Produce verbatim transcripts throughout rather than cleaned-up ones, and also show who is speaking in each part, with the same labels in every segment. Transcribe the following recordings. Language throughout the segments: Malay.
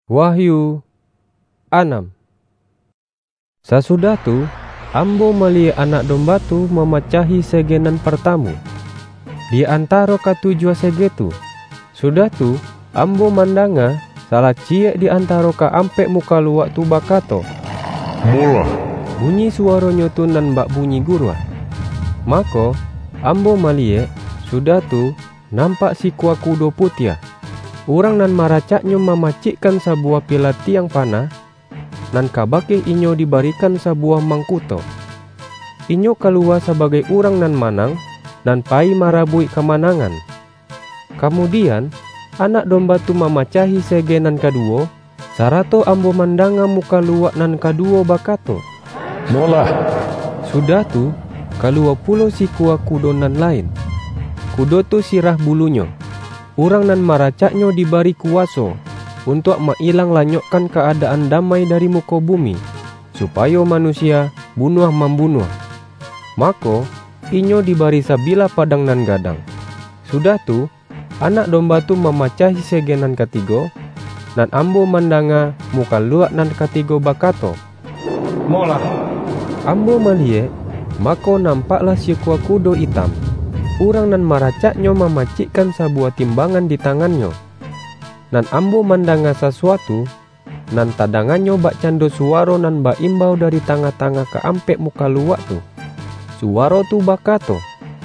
Speaker 1: Wahyu enam. Sesudah tu, ambo melihat anak domba tu memacahi segenan pertamu di antara ketujuh sege tu. Sudah tu, ambo mandanga salah ciek di antara keampek muka luak tu bakato,
Speaker 2: "Mola."
Speaker 1: Bunyi suaranya tu nan bak bunyi gurua. Maka ambo melihat, sudah tu nampak si kuah kudo putih. Orang nan maracaknya memacikkan sebuah piala tiang panah, nan kabake inyo diberikan sebuah mangkuto. Inyo keluar sebagai orang nan manang, nan pai marabui kemenangan. Kemudian, anak domba tu memacahi segenan kedua, sarato ambo mandanga muka luak nan kedua bakato,
Speaker 2: "Mola."
Speaker 1: Sudah tu, keluar pulau si kuah kudo nan lain. Kudo tu sirah bulunya. Orang nan maracaknya diberi kuasa untuk mengilang lanyokkan keadaan damai dari muka bumi, supaya manusia bunuh membunuh. Maka inyo diberi sabila padang nan gadang. Sudah tu, anak domba tu memacahi segenan ketiga, nan ambo mandanga muka luak nan ketiga bakato,
Speaker 2: "Mola."
Speaker 1: Ambo melihat, maka nampaklah si kuah kudo hitam. Orang nan maracaknya memacikkan sebuah timbangan di tangannya. Nan ambo mandanga sesuatu, nan tadangannya bak cando suara nan bak imbau dari tengah-tengah keampek muka luak tu. Suara tu bakato,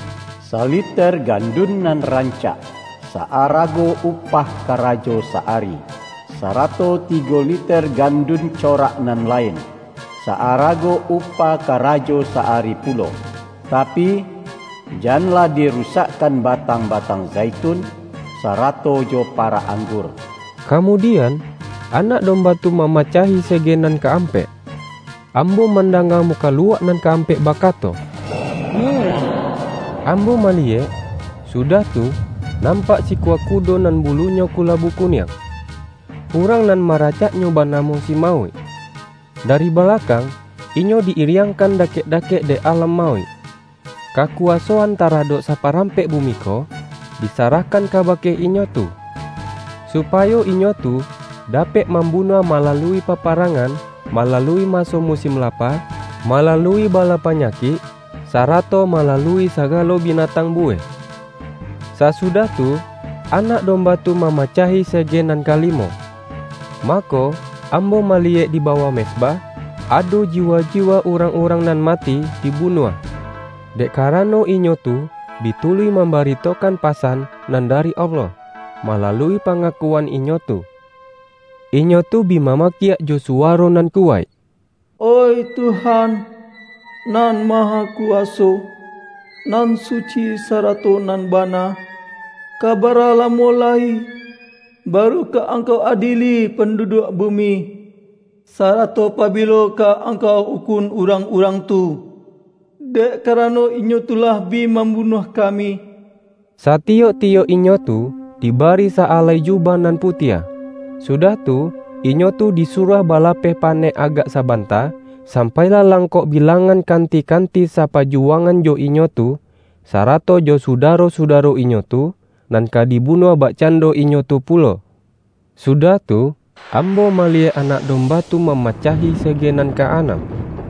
Speaker 3: "Saliter gandun nan rancak, saarago upah karajo saari, sarato tiga liter gandun corak nan lain, saarago upah karajo saari pulo. Tapi janganlah dirusakkan batang-batang zaitun, sarato jo para anggur."
Speaker 1: Kemudian anak domba tu memacahi segenan keampek. Ambo mandanga muka luak nan keampek bakato, ambo melihat, sudah tu nampak si kuah kudo nan bulunya kulabu kuning. Orang nan maracaknya banamo si maui. Dari belakang, inyo diiriangkan dakek-dakek de alam maui. Kakuasaan taradok saparampek bumiko disarahkan kabake inyo tu, supaya inyo tu dapat membunuh melalui peperangan, melalui masa musim lapar, melalui bala penyakit, sarato melalui segala binatang buih. Sesudah tu, anak domba tu memacahi segenan kalimo. Maka ambo melihat di bawah mesbah ada jiwa-jiwa orang-orang nan mati dibunuh. Dek karano inyo tu ditului memberitakan pasan nan dari Allah melalui pengakuan inyo tu. Inyo tu bimamakiak jo suara nan kuat,
Speaker 4: "Oi Tuhan, nan maha kuasa, nan suci sarato nan bana, kabaralah mulai, baru ke engkau adili penduduk bumi, sarato pabilo ke engkau ukun orang-orang tu. Dek karano inyo tulah bi membunuh kami."
Speaker 1: Satiok-tiok inyo tu dibari saalai jubah nan putih. Sudah tu, inyo tu disuruh balapeh panek agak sabanta, sampailah langkok bilangan kanti-kanti sapa juangan jo inyo tu, sarato jo sudaro-sudaro inyo tu, nan kadibunuh bak cando inyo tu pulo. Sudah tu, ambo melihat anak domba tu memacahi segenan keenam.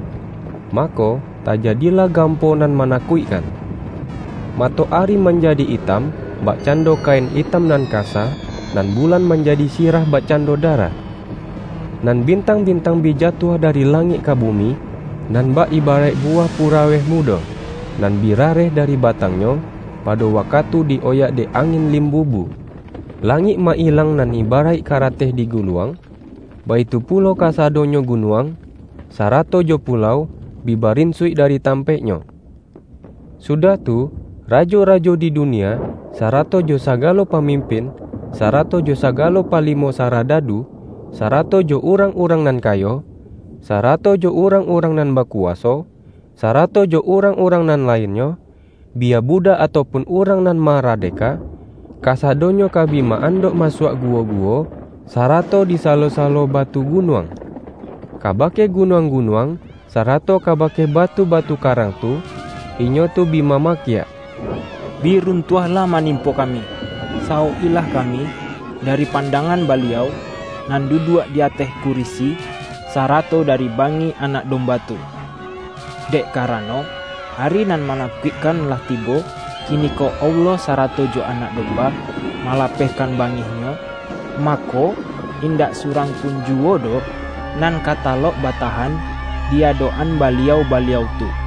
Speaker 1: Maka tajadilah gamponan menakuikan. Matahari menjadi hitam, bak cando kain hitam nan kasa, dan bulan menjadi sirah bak cando darah. Nan bintang-bintang bijatuh dari langit ke bumi, nan bak ibarat buah puraweh muda, nan birareh dari batangnya, pada waktu dioyak de angin limbubu. Langit ma ilang nan ibarat karateh di guluang, baitu pulau kasadonyo gunuang, sarato jo pulau bibarin sui dari tampeknya. Sudah tu, rajo-rajo di dunia, sarato jo sagalo pemimpin, sarato jo sagalo palimo saradadu, sarato jo orang-orang nan kayo, sarato jo orang-orang nan bakuaso, sarato jo orang-orang nan lainnya, bia budak ataupun orang nan maradeka, kasadonyo kabima andok masuk guo-guo, sarato di salo-salo batu gunuang. Kabake gunuang-gunuang, sarato kabake batu-batu karang tu, inyo tu bimamakia,
Speaker 5: "Biruntuhlah manimpo kami, sau ilah kami dari pandangan beliau, nan duduk di atas kurisi sarato dari bangi anak domba tu. Dek karano hari nan menakutkan lah tibo, kini ko Allah sarato jo anak domba malapehkan bangihnya, mako indak surang pun juo do nan katalok batahan dia doan baliau-baliau tu.